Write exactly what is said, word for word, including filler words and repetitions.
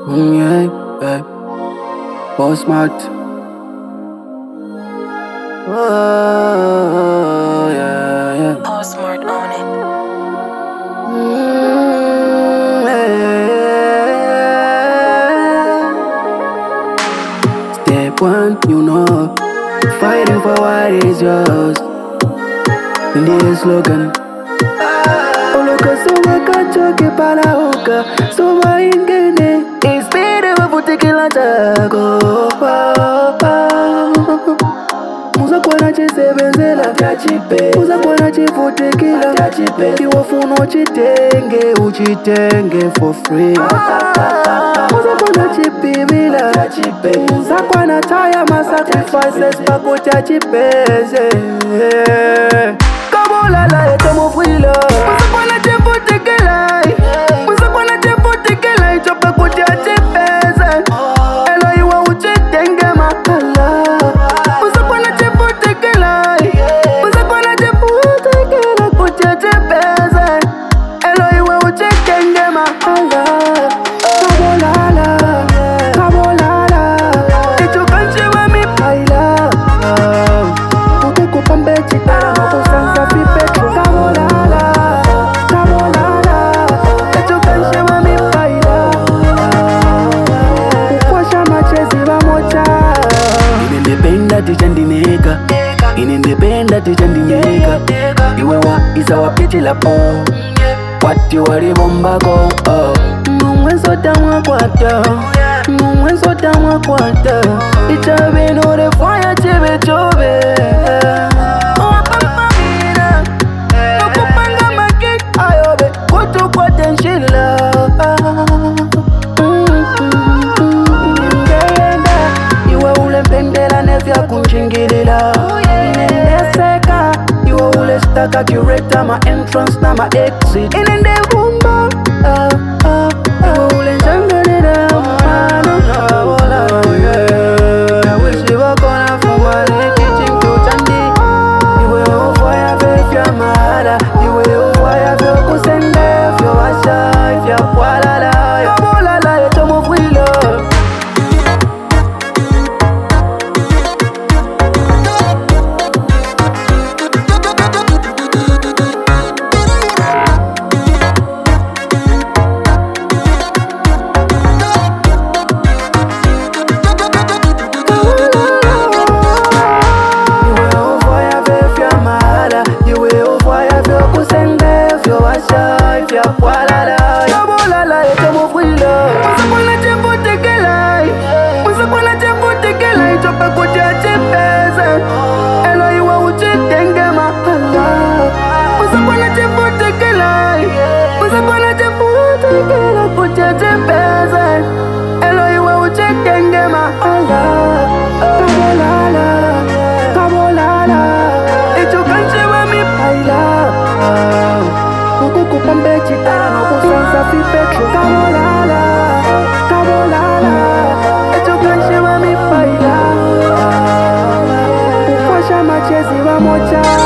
Mm, yeah, yeah. Boss smart. Oh, yeah, yeah. Paul Smart on it. Mm, yeah. Step one, you know, fighting for what is yours. Ndiye slogan. Oloka soma kachoke palaoka, soma ingene. Ispire wavutikila chako. Muza kwana chisebenzela tachipe, muza kwana chivutikila tachipe. Iwafuna uchitenge, uchitenge for free. Muza kwana chipimila tachipe, muza kwana taya ma sacrifices pakuti achipeze. Kabulala eto mufwilo, muza kwana chivutikila, muza kwana chivutikila icho pakuti achipeze. Elo iwa uchitenge makala. Tichandineka inindependa tichandineka iwe wa isa wapitila po wati walibombako mumwenso tamwa kwata mumwenso tamwa kwata ichabe nore fire chebe chobe opamamira nokupanga makek ayobe kutu kwa tenshila vya kunjingilila inendeseka iwe ule staka curator ma entrance na ma exit inende vumba ah, ah, iwe ule njangalila mano kabola yeah. Wishi wako na fumale teaching to chandi iwe ufaya vya mahala iwe ufaya vya kusende vya washa vya kwalala kabola la yeto mufwilo. Chezi wa mocha